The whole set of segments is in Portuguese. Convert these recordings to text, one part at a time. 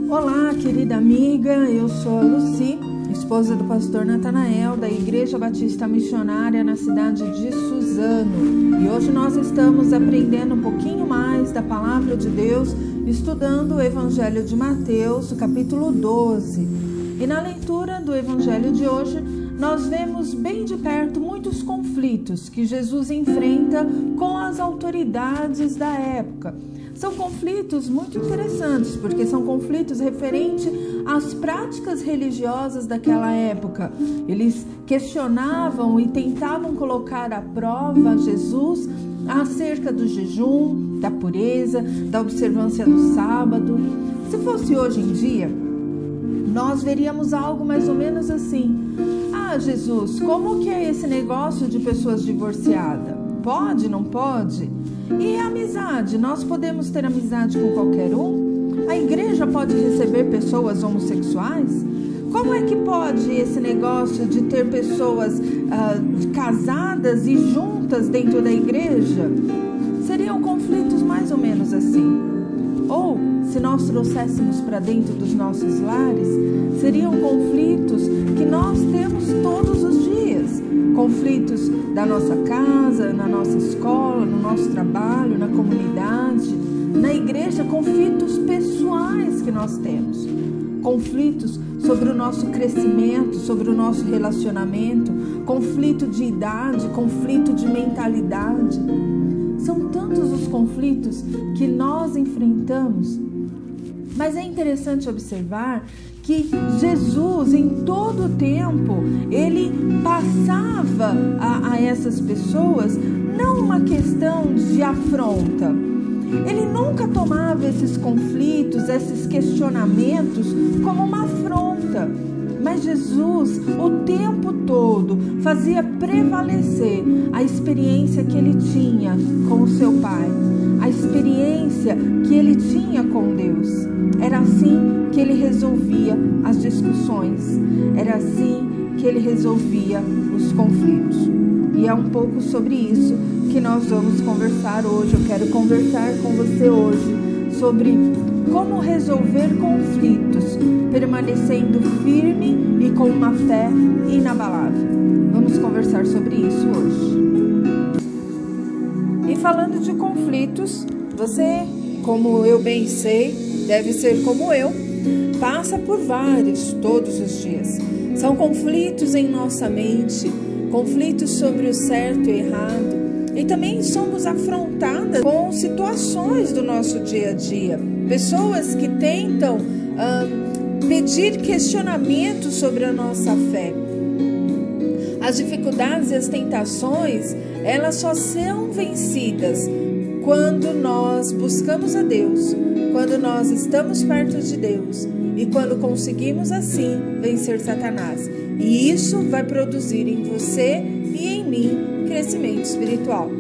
Olá, querida amiga, eu sou a Lucy, esposa do pastor Natanael, da Igreja Batista Missionária na cidade de Suzano. E hoje nós estamos aprendendo um pouquinho mais da Palavra de Deus, estudando o Evangelho de Mateus, o capítulo 12. E na leitura do Evangelho de hoje, nós vemos bem de perto muitos conflitos que Jesus enfrenta com as autoridades da época. São conflitos muito interessantes, porque são conflitos referentes às práticas religiosas daquela época. Eles questionavam e tentavam colocar à prova Jesus acerca do jejum, da pureza, da observância do sábado. Se fosse hoje em dia, nós veríamos algo mais ou menos assim. Ah, Jesus, como que é esse negócio de pessoas divorciadas? Pode, não pode? E a amizade? Nós podemos ter amizade com qualquer um? A igreja pode receber pessoas homossexuais? Como é que pode esse negócio de ter pessoas casadas e juntas dentro da igreja? Seriam conflitos mais ou menos assim. Ou, se nós trouxéssemos para dentro dos nossos lares, seriam conflitos que nós temos todos os dias. Conflitos da nossa casa, na nossa escola, no nosso trabalho, na comunidade, na igreja, conflitos pessoais que nós temos. Conflitos sobre o nosso crescimento, sobre o nosso relacionamento, conflito de idade, conflito de mentalidade. São tantos os conflitos que nós enfrentamos, mas é interessante observar que Jesus, em todo o tempo, ele passava a essas pessoas não uma questão de afronta. Ele nunca tomava esses conflitos, esses questionamentos como uma afronta. Mas Jesus, o tempo todo, fazia prevalecer a experiência que ele tinha com o seu Pai, a experiência que ele tinha com Deus. Era assim que ele resolvia as discussões, era assim que ele resolvia os conflitos. E é um pouco sobre isso que nós vamos conversar hoje. Eu quero conversar com você hoje sobre como resolver conflitos, permanecendo firme e com uma fé inabalável. Vamos conversar sobre isso hoje. E falando de conflitos, você, como eu bem sei, deve ser como eu, passa por vários todos os dias. São conflitos em nossa mente, conflitos sobre o certo e errado. E também somos afrontadas com situações do nosso dia a dia. Pessoas que tentam pedir questionamentos sobre a nossa fé. As dificuldades e as tentações, elas só são vencidas quando nós buscamos a Deus, quando nós estamos perto de Deus e quando conseguimos assim vencer Satanás. E isso vai produzir em você e em mim crescimento espiritual.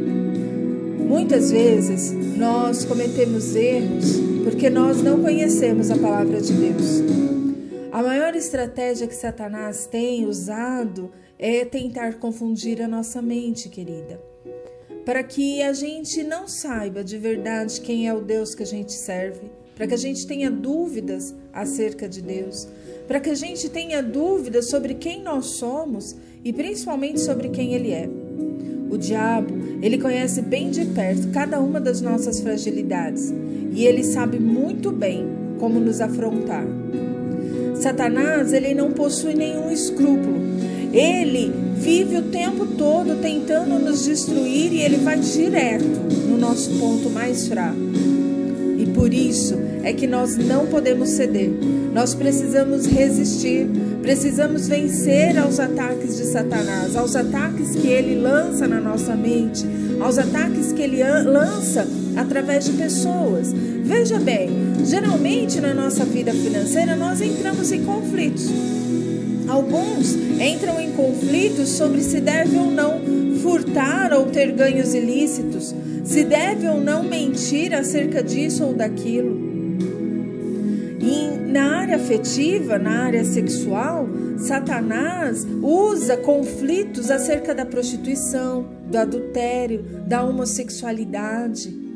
Muitas vezes nós cometemos erros porque nós não conhecemos a palavra de Deus. A maior estratégia que Satanás tem usado é tentar confundir a nossa mente, querida, para que a gente não saiba de verdade quem é o Deus que a gente serve, para que a gente tenha dúvidas acerca de Deus, para que a gente tenha dúvidas sobre quem nós somos e principalmente sobre quem Ele é. O diabo, ele conhece bem de perto cada uma das nossas fragilidades e ele sabe muito bem como nos afrontar. Satanás, ele não possui nenhum escrúpulo. Ele vive o tempo todo tentando nos destruir e ele vai direto no nosso ponto mais fraco. E por isso é que nós não podemos ceder. Nós precisamos resistir, precisamos vencer aos ataques de Satanás, aos ataques que ele lança na nossa mente, aos ataques que ele lança através de pessoas. Veja bem, geralmente na nossa vida financeira nós entramos em conflitos. Alguns entram em conflitos sobre se deve ou não furtar ou ter ganhos ilícitos, se deve ou não mentir acerca disso ou daquilo. E na área afetiva, na área sexual, Satanás usa conflitos acerca da prostituição, do adultério, da homossexualidade.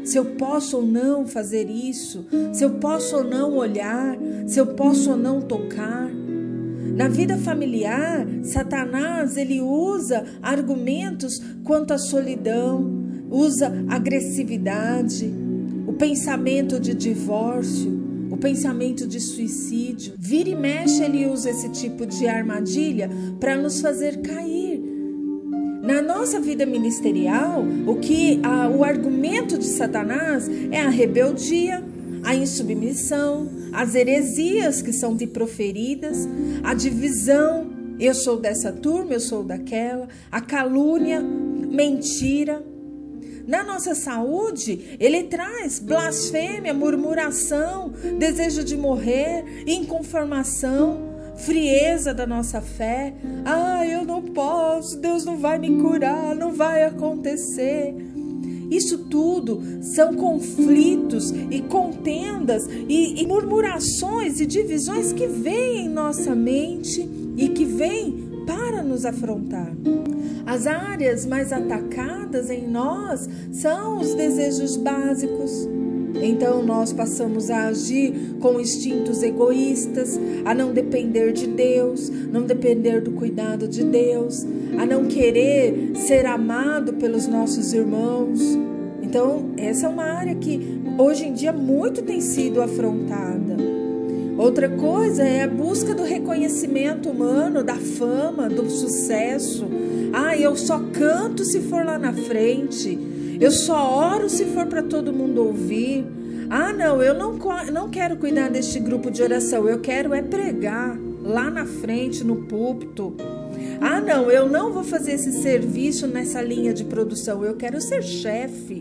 se eu posso ou não fazer isso, se eu posso ou não olhar, se eu posso ou não tocar. Na vida familiar, Satanás, ele usa argumentos quanto à solidão, usa agressividade, o pensamento de divórcio, o pensamento de suicídio. Vira e mexe, ele usa esse tipo de armadilha para nos fazer cair. Na nossa vida ministerial, o argumento de Satanás é a rebeldia, a insubmissão, as heresias que são proferidas, a divisão, eu sou dessa turma, eu sou daquela, a calúnia, mentira. Na nossa saúde, ele traz blasfêmia, murmuração, desejo de morrer, inconformação, frieza da nossa fé. Eu não posso, Deus não vai me curar, não vai acontecer. Isso tudo são conflitos e contendas e murmurações e divisões que vêm em nossa mente e que vêm para nos afrontar. As áreas mais atacadas em nós são os desejos básicos. Então nós passamos a agir com instintos egoístas, a não depender de Deus, não depender do cuidado de Deus, a não querer ser amado pelos nossos irmãos. Então essa é uma área que hoje em dia muito tem sido afrontada. Outra coisa é a busca do reconhecimento humano, da fama, do sucesso. Eu só canto se for lá na frente. Eu só oro se for para todo mundo ouvir. Não, eu não quero cuidar deste grupo de oração. Eu quero pregar lá na frente, no púlpito. Não, eu não vou fazer esse serviço nessa linha de produção. Eu quero ser chefe.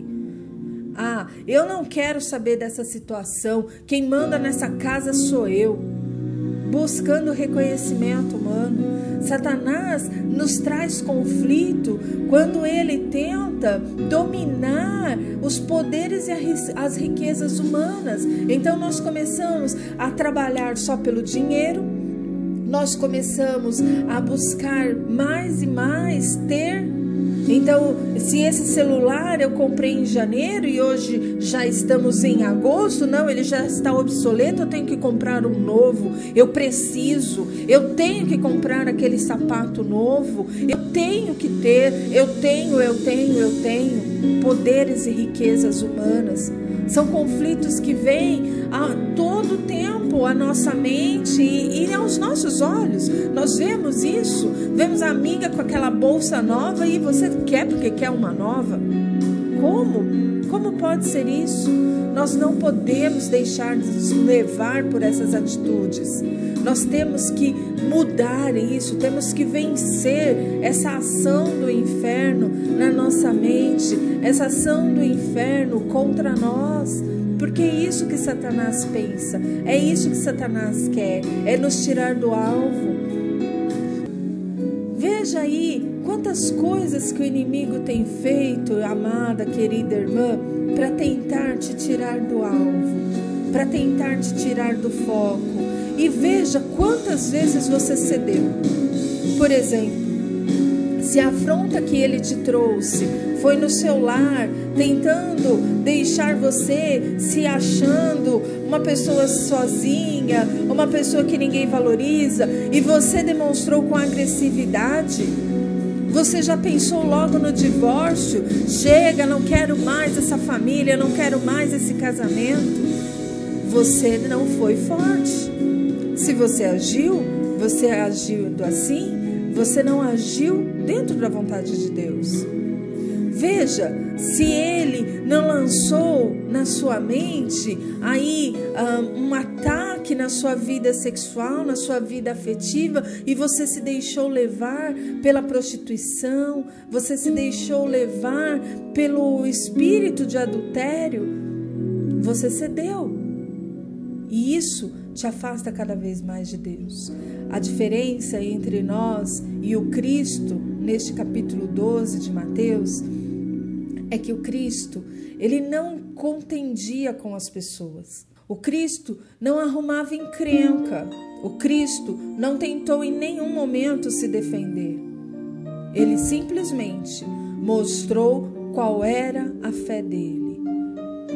Eu não quero saber dessa situação. Quem manda nessa casa sou eu. Buscando reconhecimento humano. Satanás nos traz conflito quando ele tenta dominar os poderes e as riquezas humanas. Então nós começamos a trabalhar só pelo dinheiro, nós começamos a buscar mais e mais ter. Então, se esse celular eu comprei em janeiro e hoje já estamos em agosto, não, ele já está obsoleto, eu tenho que comprar um novo, eu tenho que comprar aquele sapato novo, eu tenho que ter, eu tenho. Poderes e riquezas humanas. São conflitos que vêm a todo tempo à nossa mente e aos nossos olhos. Nós vemos isso, vemos a amiga com aquela bolsa nova e você quer porque quer uma nova. Como pode ser isso? Nós não podemos deixar de nos levar por essas atitudes. Nós temos que mudar isso, temos que vencer essa ação do inferno na nossa mente, essa ação do inferno contra nós. Porque é isso que Satanás pensa, é isso que Satanás quer, é nos tirar do alvo. Veja aí quantas coisas que o inimigo tem feito, amada, querida irmã, para tentar te tirar do alvo, para tentar te tirar do foco. E veja quantas vezes você cedeu. Por exemplo, se a afronta que ele te trouxe foi no seu lar, tentando deixar você se achando uma pessoa sozinha, uma pessoa que ninguém valoriza, e você demonstrou com agressividade, você já pensou logo no divórcio? Chega, não quero mais essa família, não quero mais esse casamento. Você não foi forte. Se você agiu assim, você não agiu dentro da vontade de Deus. Veja, se ele não lançou na sua mente aí um ataque na sua vida sexual, na sua vida afetiva, e você se deixou levar pela prostituição, você se deixou levar pelo espírito de adultério, você cedeu. E isso te afasta cada vez mais de Deus. A diferença entre nós e o Cristo, neste capítulo 12 de Mateus, é que o Cristo, ele não contendia com as pessoas. O Cristo não arrumava encrenca. O Cristo não tentou em nenhum momento se defender. Ele simplesmente mostrou qual era a fé dele.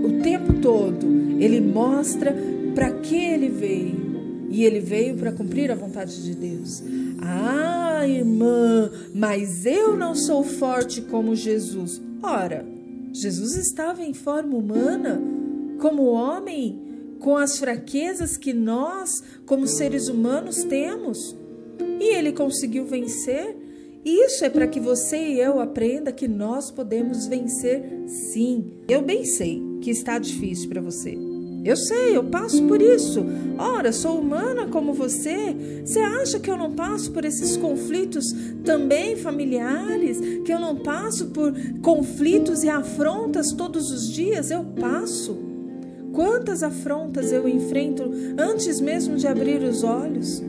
o tempo todo, ele mostra para que ele veio. E ele veio para cumprir a vontade de Deus. Ah, irmã, mas eu não sou forte como Jesus. Ora, Jesus estava em forma humana, como homem, com as fraquezas que nós, como seres humanos, temos. E ele conseguiu vencer. Isso é para que você e eu aprenda que nós podemos vencer, sim. Eu bem sei que está difícil para você. Eu sei, eu passo por isso. Ora, sou humana como você. Você acha que eu não passo por esses conflitos também familiares? Que eu não passo por conflitos e afrontas todos os dias? Eu passo. Quantas afrontas eu enfrento antes mesmo de abrir os olhos?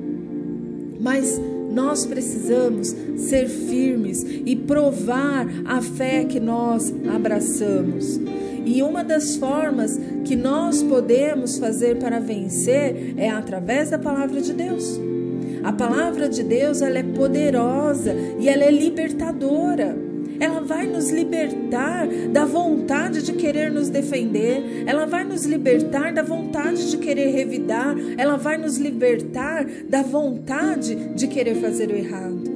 Mas nós precisamos ser firmes e provar a fé que nós abraçamos. E uma das formas que nós podemos fazer para vencer é através da palavra de Deus. A palavra de Deus, ela é poderosa e ela é libertadora. Ela vai nos libertar da vontade de querer nos defender. Ela vai nos libertar da vontade de querer revidar. Ela vai nos libertar da vontade de querer fazer o errado.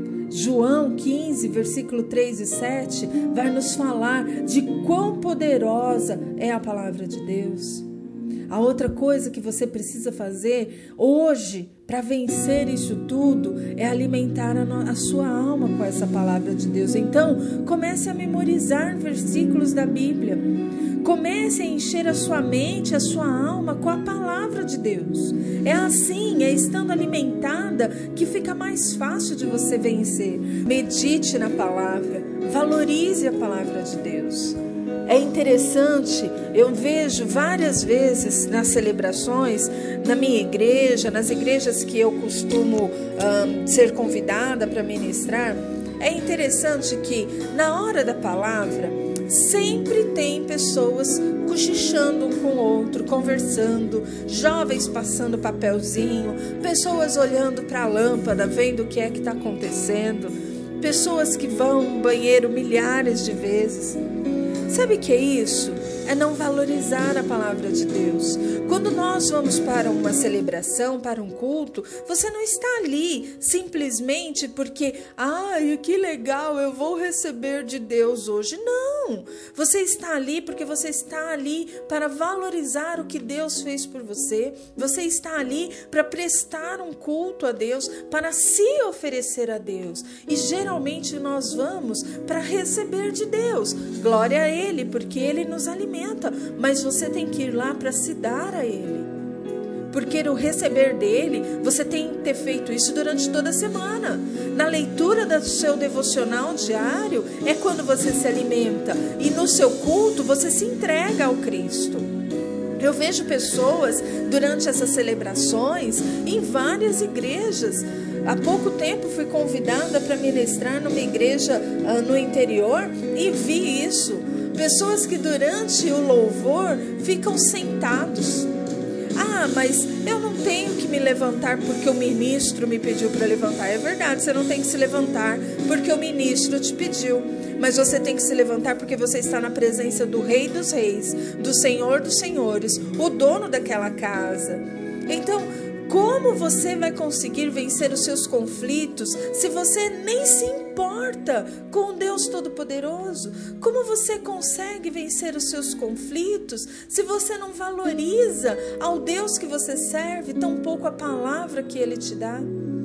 João 15, versículo 3 e 7 vai nos falar de quão poderosa é a palavra de Deus. A outra coisa que você precisa fazer hoje para vencer isso tudo é alimentar a sua alma com essa palavra de Deus. Então, comece a memorizar versículos da Bíblia. Comece a encher a sua mente, a sua alma com a palavra de Deus. É assim, é estando alimentada que fica mais fácil de você vencer. Medite na palavra, valorize a palavra de Deus. É interessante, eu vejo várias vezes nas celebrações, na minha igreja, nas igrejas que eu costumo ser convidada para ministrar, é interessante que na hora da palavra, sempre tem pessoas cochichando um com o outro, conversando, jovens passando papelzinho, pessoas olhando para a lâmpada, vendo o que é que está acontecendo, pessoas que vão no banheiro milhares de vezes. Sabe o que é isso? É não valorizar a palavra de Deus. Quando nós vamos para uma celebração, para um culto, você não está ali simplesmente porque, ai, que legal, eu vou receber de Deus hoje. Não! Você está ali porque você está ali para valorizar o que Deus fez por você. Você está ali para prestar um culto a Deus, para se oferecer a Deus. E geralmente nós vamos para receber de Deus. Glória a Ele, porque Ele nos alimenta. Mas você tem que ir lá para se dar a Ele. Porque o receber dele, você tem que ter feito isso durante toda a semana. Na leitura do seu devocional diário, é quando você se alimenta. E no seu culto, você se entrega ao Cristo. Eu vejo pessoas durante essas celebrações em várias igrejas. Há pouco tempo fui convidada para ministrar numa igreja no interior e vi isso. Pessoas que durante o louvor ficam sentados. Ah, mas eu não tenho que me levantar porque o ministro me pediu para levantar. É verdade, você não tem que se levantar porque o ministro te pediu. Mas você tem que se levantar porque você está na presença do Rei dos Reis, do Senhor dos Senhores, o dono daquela casa. Então, como você vai conseguir vencer os seus conflitos se você nem se importa com Deus Todo-Poderoso? Como você consegue vencer os seus conflitos se você não valoriza ao Deus que você serve, tampouco a palavra que Ele te dá?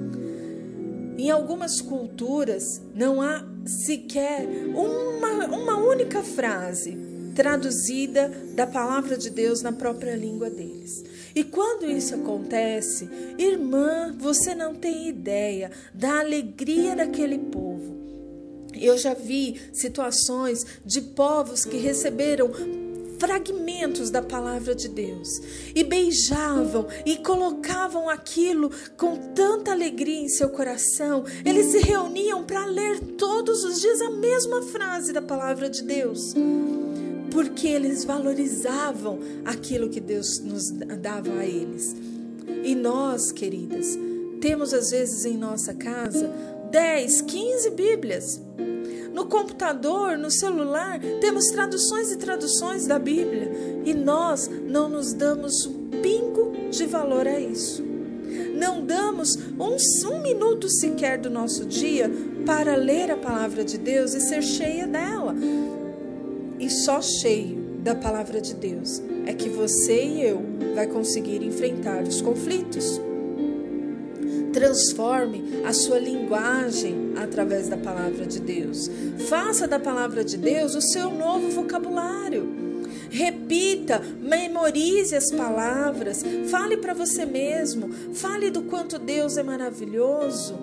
Em algumas culturas não há sequer uma única frase traduzida da palavra de Deus na própria língua deles. E quando isso acontece, irmã, você não tem ideia da alegria daquele povo. Eu já vi situações de povos que receberam fragmentos da palavra de Deus e beijavam e colocavam aquilo com tanta alegria em seu coração. Eles se reuniam para ler todos os dias a mesma frase da palavra de Deus, porque eles valorizavam aquilo que Deus nos dava a eles. E nós, queridas, temos às vezes em nossa casa 10, 15 Bíblias. no computador, no celular, temos traduções e traduções da Bíblia e nós não nos damos um pingo de valor a isso. Não damos um minuto sequer do nosso dia para ler a palavra de Deus e ser cheia dela. E só cheio da palavra de Deus é que você e eu vai conseguir enfrentar os conflitos. Transforme a sua linguagem através da palavra de Deus. Faça da palavra de Deus o seu novo vocabulário. Repita, memorize as palavras, fale para você mesmo, fale do quanto Deus é maravilhoso.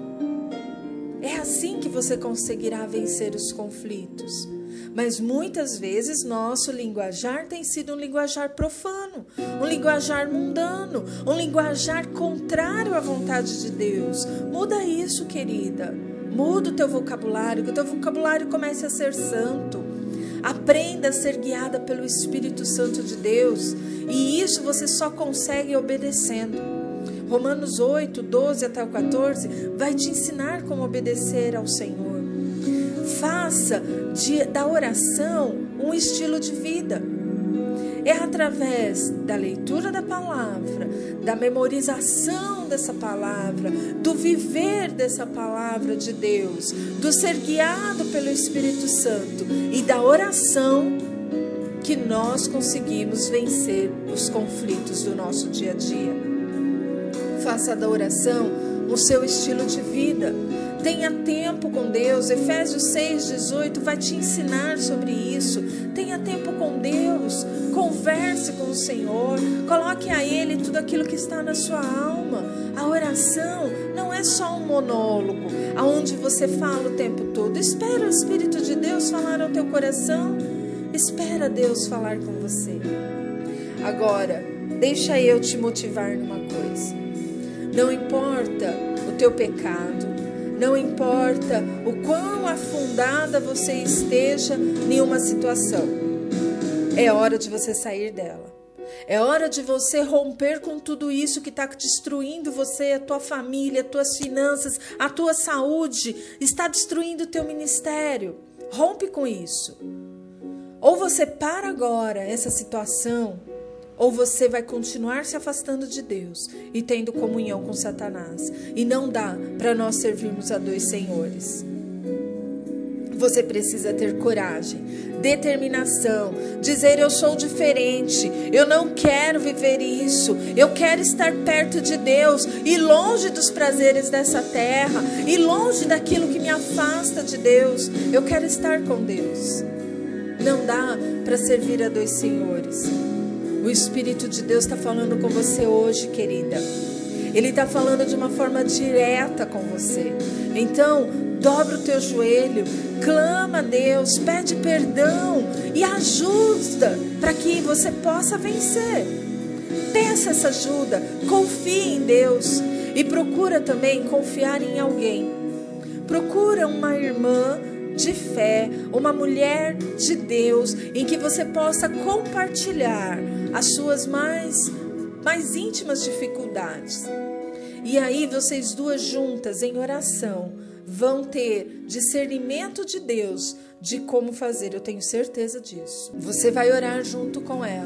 É assim que você conseguirá vencer os conflitos. Mas muitas vezes nosso linguajar tem sido um linguajar profano, um linguajar mundano, um linguajar contrário à vontade de Deus. Muda isso, querida. Muda o teu vocabulário, que o teu vocabulário comece a ser santo. Aprenda a ser guiada pelo Espírito Santo de Deus. E isso você só consegue obedecendo. Romanos 8, 12 até o 14 vai te ensinar como obedecer ao Senhor. Faça da oração um estilo de vida. É através da leitura da palavra, da memorização dessa palavra, do viver dessa palavra de Deus, do ser guiado pelo Espírito Santo e da oração que nós conseguimos vencer os conflitos do nosso dia a dia. Faça da oração o seu estilo de vida. Tenha tempo com Deus. Efésios 6:18 vai te ensinar sobre isso. Tenha tempo com Deus. Converse com o Senhor. Coloque a Ele tudo aquilo que está na sua alma. A oração não é só um monólogo, aonde você fala o tempo todo. Espera o Espírito de Deus falar ao teu coração. Espera Deus falar com você. Agora, deixa eu te motivar numa coisa. Não importa o teu pecado, não importa o quão afundada você esteja em uma situação, é hora de você sair dela. É hora de você romper com tudo isso que está destruindo você, a tua família, as tuas finanças, a tua saúde, está destruindo o teu ministério. Rompe com isso. Ou você para agora essa situação, ou você vai continuar se afastando de Deus e tendo comunhão com Satanás. E não dá para nós servirmos a dois senhores. Você precisa ter coragem, determinação, dizer eu sou diferente, eu não quero viver isso, eu quero estar perto de Deus e longe dos prazeres dessa terra e longe daquilo que me afasta de Deus. Eu quero estar com Deus. Não dá para servir a dois senhores. O Espírito de Deus está falando com você hoje, querida. Ele está falando de uma forma direta com você. Então, dobra o teu joelho, clama a Deus, pede perdão e ajuda para que você possa vencer. Peça essa ajuda, confie em Deus e procura também confiar em alguém. Procura uma irmã de fé, uma mulher de Deus, em que você possa compartilhar as suas mais íntimas dificuldades. E aí vocês duas juntas em oração vão ter discernimento de Deus de como fazer, eu tenho certeza disso. Você vai orar junto com ela.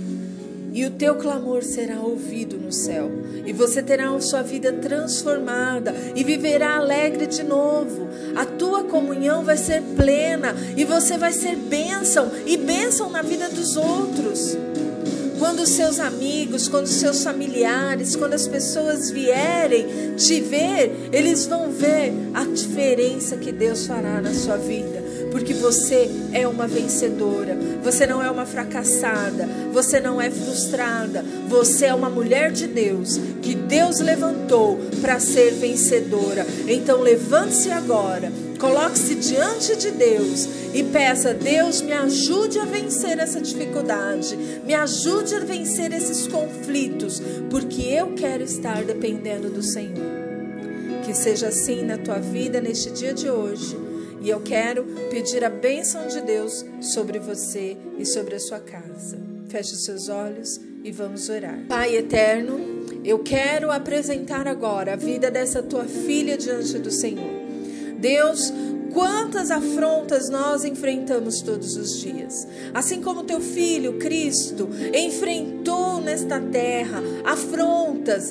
E o teu clamor será ouvido no céu. E você terá a sua vida transformada. E viverá alegre de novo. A tua comunhão vai ser plena. E você vai ser bênção. E bênção na vida dos outros. Quando os seus amigos, quando os seus familiares, quando as pessoas vierem te ver, eles vão ver a diferença que Deus fará na sua vida. Porque você é uma vencedora, você não é uma fracassada, você não é frustrada, você é uma mulher de Deus, que Deus levantou para ser vencedora. Então levante-se agora, coloque-se diante de Deus e peça: Deus, me ajude a vencer essa dificuldade, me ajude a vencer esses conflitos, porque eu quero estar dependendo do Senhor. Que seja assim na tua vida neste dia de hoje. E eu quero pedir a bênção de Deus sobre você e sobre a sua casa. Feche os seus olhos e vamos orar. Pai eterno, eu quero apresentar agora a vida dessa tua filha diante do Senhor. Deus, Quantas afrontas nós enfrentamos todos os dias. Assim como teu filho, Cristo, enfrentou nesta terra afrontas,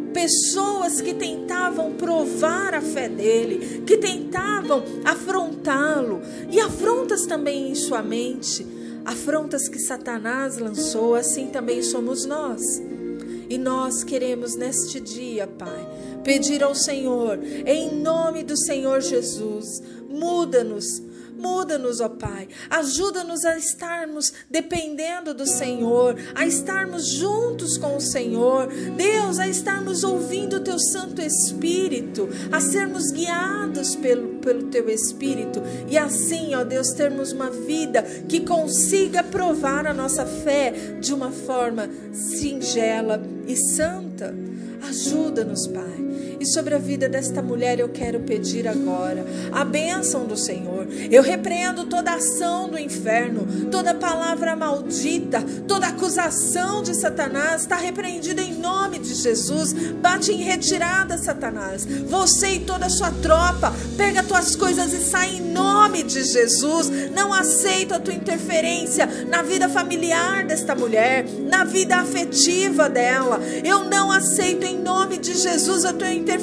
pessoas que tentavam provar a fé dele, que tentavam afrontá-lo, e afrontas também em sua mente, afrontas que Satanás lançou, assim também somos nós. E nós queremos neste dia, Pai, pedir ao Senhor, em nome do Senhor Jesus, muda-nos, ó Pai, ajuda-nos a estarmos dependendo do Senhor, a estarmos juntos com o Senhor, Deus, a estarmos ouvindo o Teu Santo Espírito, a sermos guiados pelo Teu Espírito, e assim, ó Deus, termos uma vida que consiga provar a nossa fé de uma forma singela e santa. Ajuda-nos, Pai. E sobre a vida desta mulher eu quero pedir agora a bênção do Senhor. Eu repreendo toda ação do inferno, toda palavra maldita, toda acusação de Satanás está repreendida em nome de Jesus. Bate em retirada, Satanás. Você e toda a sua tropa, pega tuas coisas e sai em nome de Jesus. Não aceito a tua interferência na vida familiar desta mulher, na vida afetiva dela. Eu não aceito em nome de Jesus a tua interferência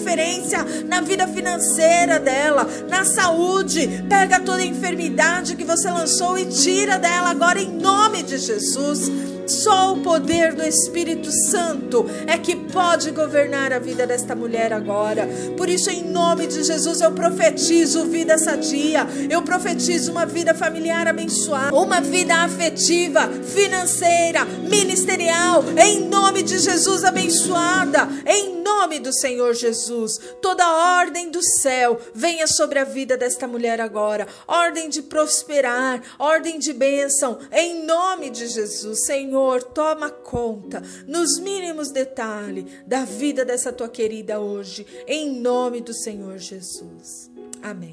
na vida financeira dela, na saúde. Pega toda a enfermidade que você lançou e tira dela agora em nome de Jesus. Só o poder do Espírito Santo é que pode governar a vida desta mulher agora. Por isso, em nome de Jesus, eu profetizo vida sadia, eu profetizo uma vida familiar abençoada, uma vida afetiva, financeira, ministerial, em nome de Jesus, abençoada, em nome do Senhor Jesus. Toda a ordem do céu venha sobre a vida desta mulher agora, ordem de prosperar, ordem de bênção, em nome de Jesus. Senhor, toma conta nos mínimos detalhes da vida dessa tua querida hoje, em nome do Senhor Jesus. Amém.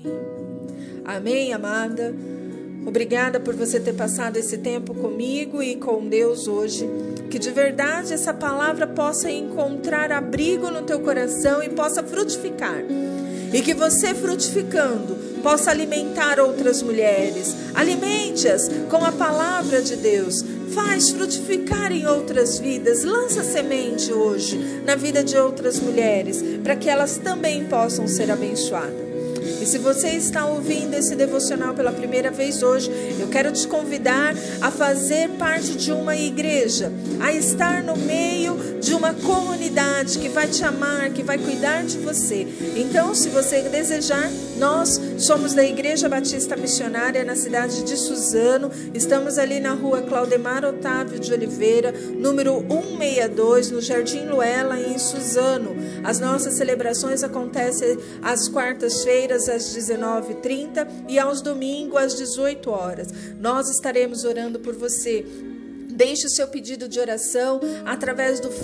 Amém, amada. Obrigada por você ter passado esse tempo comigo e com Deus hoje. Que de verdade essa palavra possa encontrar abrigo no teu coração e possa frutificar. E que você, frutificando, possa alimentar outras mulheres. Alimente-as com a palavra de Deus. Faz frutificar em outras vidas. Lança semente hoje na vida de outras mulheres, para que elas também possam ser abençoadas. E se você está ouvindo esse devocional pela primeira vez hoje, eu quero te convidar a fazer parte de uma igreja, a estar no meio de uma comunidade que vai te amar, que vai cuidar de você. Então, se você desejar, nós somos da Igreja Batista Missionária na cidade de Suzano. Estamos ali na rua Claudemar Otávio de Oliveira, número 162, no Jardim Luela, em Suzano. As nossas celebrações acontecem às quartas-feiras, às 19h30 e aos domingos, às 18 horas. Nós estaremos orando por você. Deixe o seu pedido de oração através do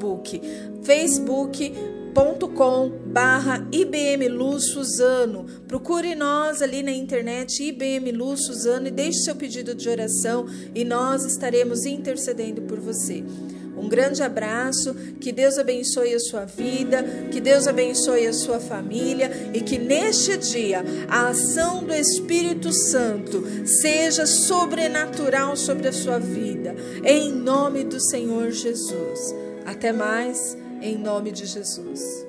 facebook.com/IBM Luz Suzano. Procure nós ali na internet, IBM Luz Suzano, e deixe seu pedido de oração e nós estaremos intercedendo por você. Um grande abraço, que Deus abençoe a sua vida, que Deus abençoe a sua família e que neste dia a ação do Espírito Santo seja sobrenatural sobre a sua vida, em nome do Senhor Jesus. Até mais, em nome de Jesus.